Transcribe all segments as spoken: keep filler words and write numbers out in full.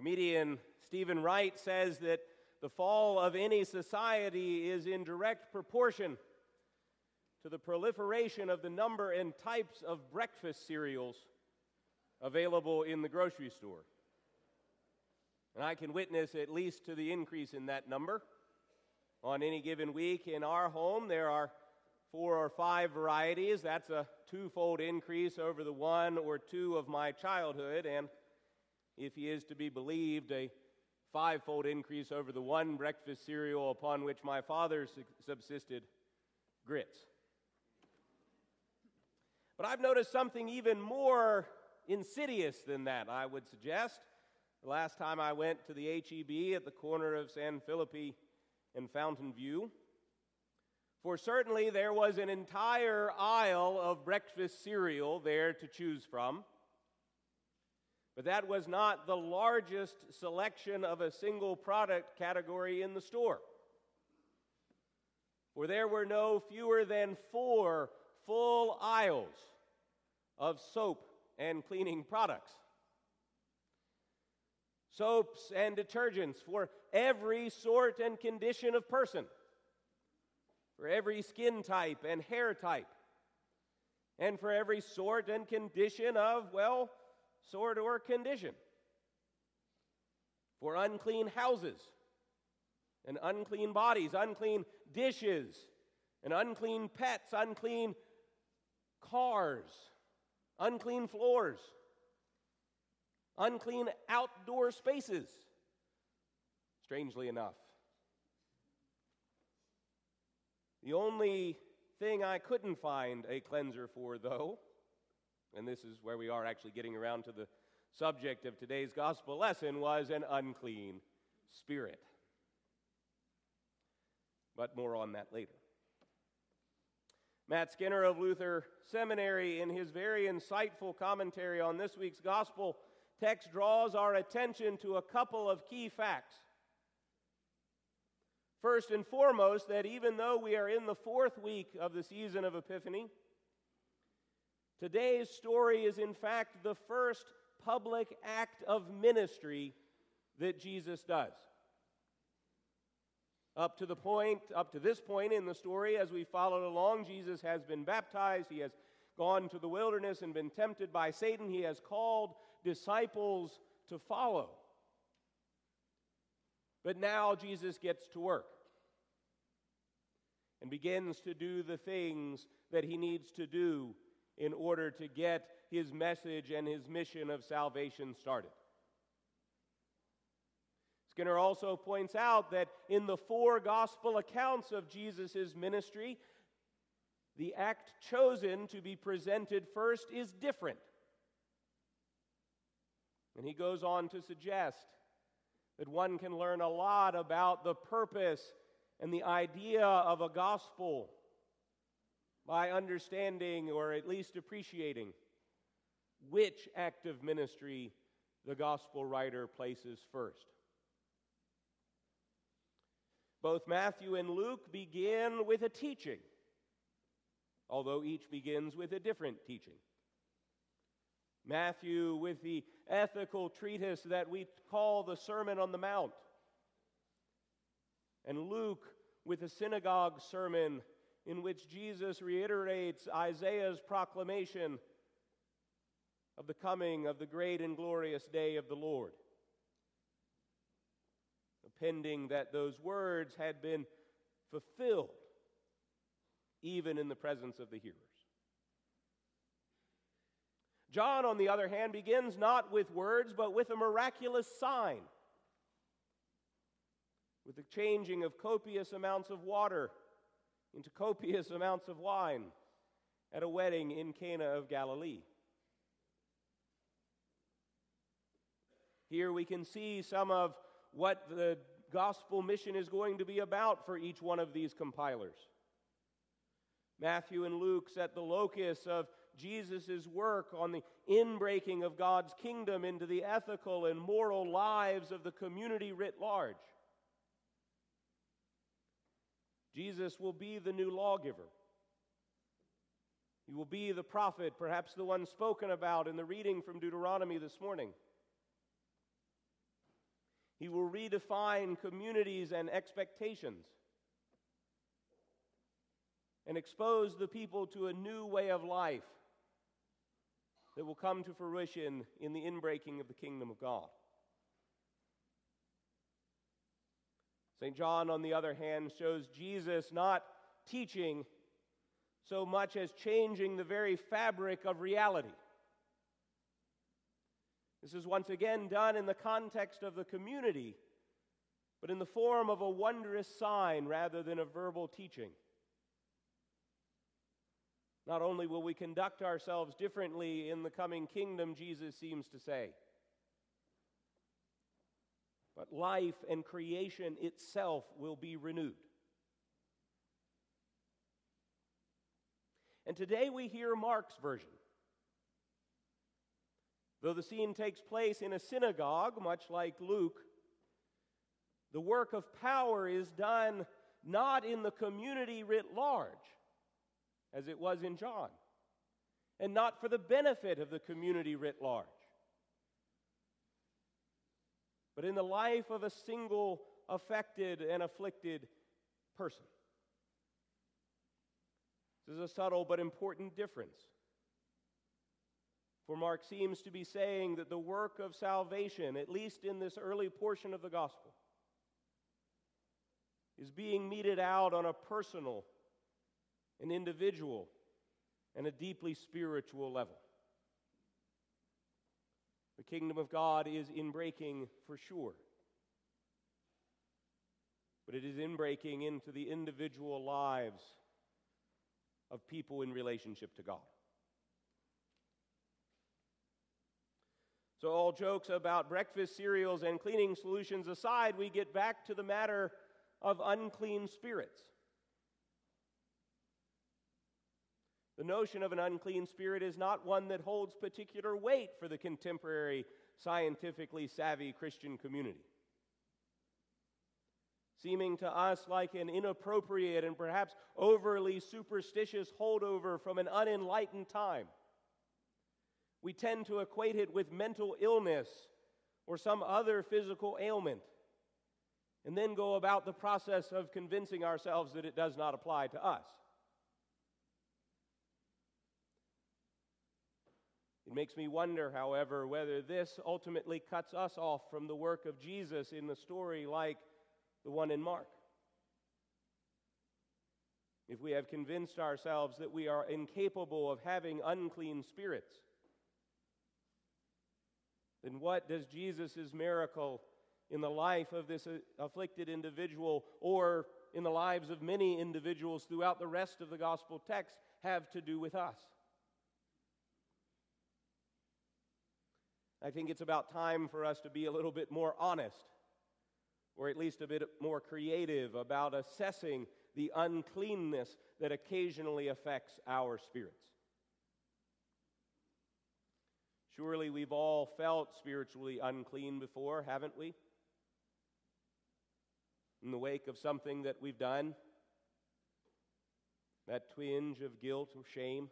Comedian Stephen Wright says that the fall of any society is in direct proportion to the proliferation of the number and types of breakfast cereals available in the grocery store. And I can witness at least to the increase in that number. On any given week in our home, there are four or five varieties. That's a twofold increase over the one or two of my childhood, and if he is to be believed, a fivefold increase over the one breakfast cereal upon which my father subsisted, grits. But I've noticed something even more insidious than that, I would suggest. The last time I went to the H E B at the corner of San Felipe and Fountain View, for certainly there was an entire aisle of breakfast cereal there to choose from. But that was not the largest selection of a single product category in the store. For there were no fewer than four full aisles of soap and cleaning products. Soaps and detergents for every sort and condition of person, for every skin type and hair type, and for every sort and condition of, well, sort or condition. For unclean houses and unclean bodies, unclean dishes and unclean pets, unclean cars, unclean floors, unclean outdoor spaces, strangely enough. The only thing I couldn't find a cleanser for, though, and this is where we are actually getting around to the subject of today's gospel lesson, was an unclean spirit. But more on that later. Matt Skinner of Luther Seminary, in his very insightful commentary on this week's gospel text, draws our attention to a couple of key facts. First and foremost, that even though we are in the fourth week of the season of Epiphany, today's story is in fact the first public act of ministry that Jesus does. Up to the point, up to this point in the story, as we followed along, Jesus has been baptized, he has gone to the wilderness and been tempted by Satan, he has called disciples to follow. But now Jesus gets to work and begins to do the things that he needs to do in order to get his message and his mission of salvation started. Skinner also points out that in the four gospel accounts of Jesus' ministry, the act chosen to be presented first is different. And he goes on to suggest that one can learn a lot about the purpose and the idea of a gospel by understanding, or at least appreciating, which act of ministry the gospel writer places first. Both Matthew and Luke begin with a teaching, although each begins with a different teaching. Matthew with the ethical treatise that we call the Sermon on the Mount, and Luke with a synagogue sermon in which Jesus reiterates Isaiah's proclamation of the coming of the great and glorious day of the Lord, appending that those words had been fulfilled even in the presence of the hearers. John, on the other hand, begins not with words, but with a miraculous sign, with the changing of copious amounts of water into copious amounts of wine at a wedding in Cana of Galilee. Here we can see some of what the gospel mission is going to be about for each one of these compilers. Matthew and Luke set the locus of Jesus' work on the inbreaking of God's kingdom into the ethical and moral lives of the community writ large. Jesus will be the new lawgiver. He will be the prophet, perhaps the one spoken about in the reading from Deuteronomy this morning. He will redefine communities and expectations and expose the people to a new way of life that will come to fruition in the inbreaking of the kingdom of God. Saint John, on the other hand, shows Jesus not teaching so much as changing the very fabric of reality. This is once again done in the context of the community, but in the form of a wondrous sign rather than a verbal teaching. Not only will we conduct ourselves differently in the coming kingdom, Jesus seems to say, but life and creation itself will be renewed. And today we hear Mark's version. Though the scene takes place in a synagogue, much like Luke, the work of power is done not in the community writ large, as it was in John, and not for the benefit of the community writ large, but in the life of a single affected and afflicted person. This is a subtle but important difference. For Mark seems to be saying that the work of salvation, at least in this early portion of the gospel, is being meted out on a personal, an individual, and a deeply spiritual level. The kingdom of God is inbreaking for sure, but it is inbreaking into the individual lives of people in relationship to God. So all jokes about breakfast cereals and cleaning solutions aside, we get back to the matter of unclean spirits. The notion of an unclean spirit is not one that holds particular weight for the contemporary, scientifically savvy Christian community. Seeming to us like an inappropriate and perhaps overly superstitious holdover from an unenlightened time, we tend to equate it with mental illness or some other physical ailment, and then go about the process of convincing ourselves that it does not apply to us. It makes me wonder, however, whether this ultimately cuts us off from the work of Jesus in the story like the one in Mark. If we have convinced ourselves that we are incapable of having unclean spirits, then what does Jesus' miracle in the life of this afflicted individual, or in the lives of many individuals throughout the rest of the gospel text, have to do with us? I think it's about time for us to be a little bit more honest, or at least a bit more creative about assessing the uncleanness that occasionally affects our spirits. Surely we've all felt spiritually unclean before, haven't we? In the wake of something that we've done, that twinge of guilt or shame.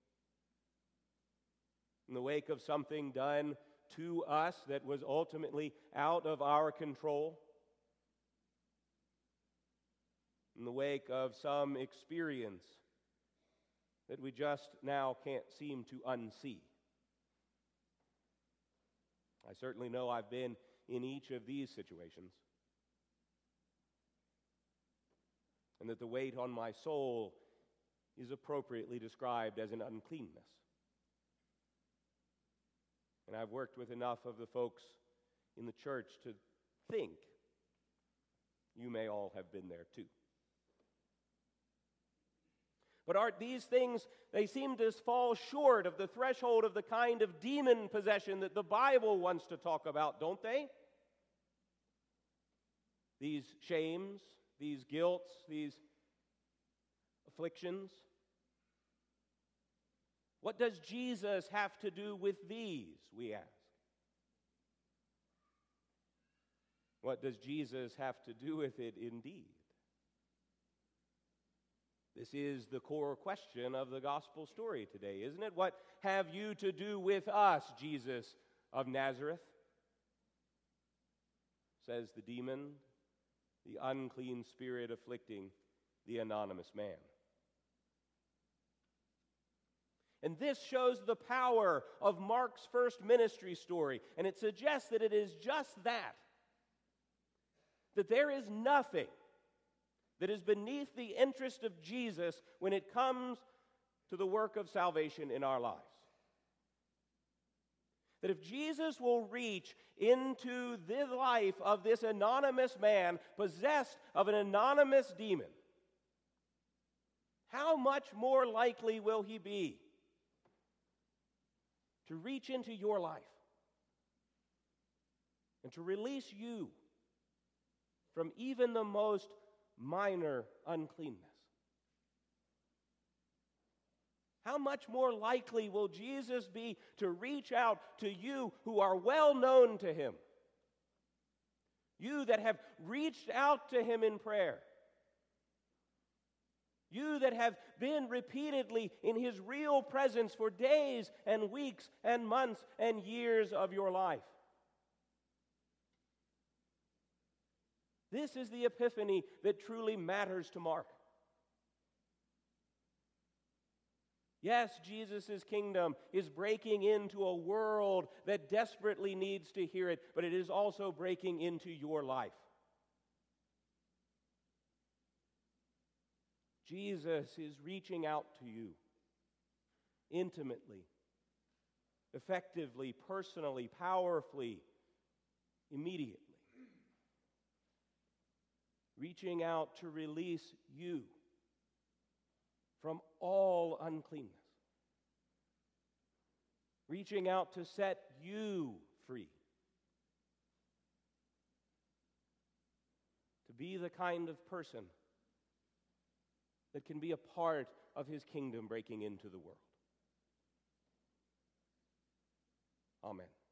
In the wake of something done to us that was ultimately out of our control. In the wake of some experience that we just now can't seem to unsee. I certainly know I've been in each of these situations, and that the weight on my soul is appropriately described as an uncleanness. And I've worked with enough of the folks in the church to think you may all have been there too. But aren't these things, they seem to fall short of the threshold of the kind of demon possession that the Bible wants to talk about, don't they? These shames, these guilts, these afflictions. What does Jesus have to do with these, we ask? What does Jesus have to do with it indeed? This is the core question of the gospel story today, isn't it? What have you to do with us, Jesus of Nazareth? says the demon, the unclean spirit afflicting the anonymous man. And this shows the power of Mark's first ministry story, and it suggests that it is just that. That there is nothing that is beneath the interest of Jesus when it comes to the work of salvation in our lives. That if Jesus will reach into the life of this anonymous man possessed of an anonymous demon, how much more likely will he be to reach into your life and to release you from even the most minor uncleanness? How much more likely will Jesus be to reach out to you who are well known to him? You that have reached out to him in prayer. You that have been repeatedly in his real presence for days and weeks and months and years of your life. This is the epiphany that truly matters to Mark. Yes, Jesus' kingdom is breaking into a world that desperately needs to hear it, but it is also breaking into your life. Jesus is reaching out to you intimately, effectively, personally, powerfully, immediately. Reaching out to release you from all uncleanness. Reaching out to set you free. To be the kind of person that can be a part of his kingdom breaking into the world. Amen.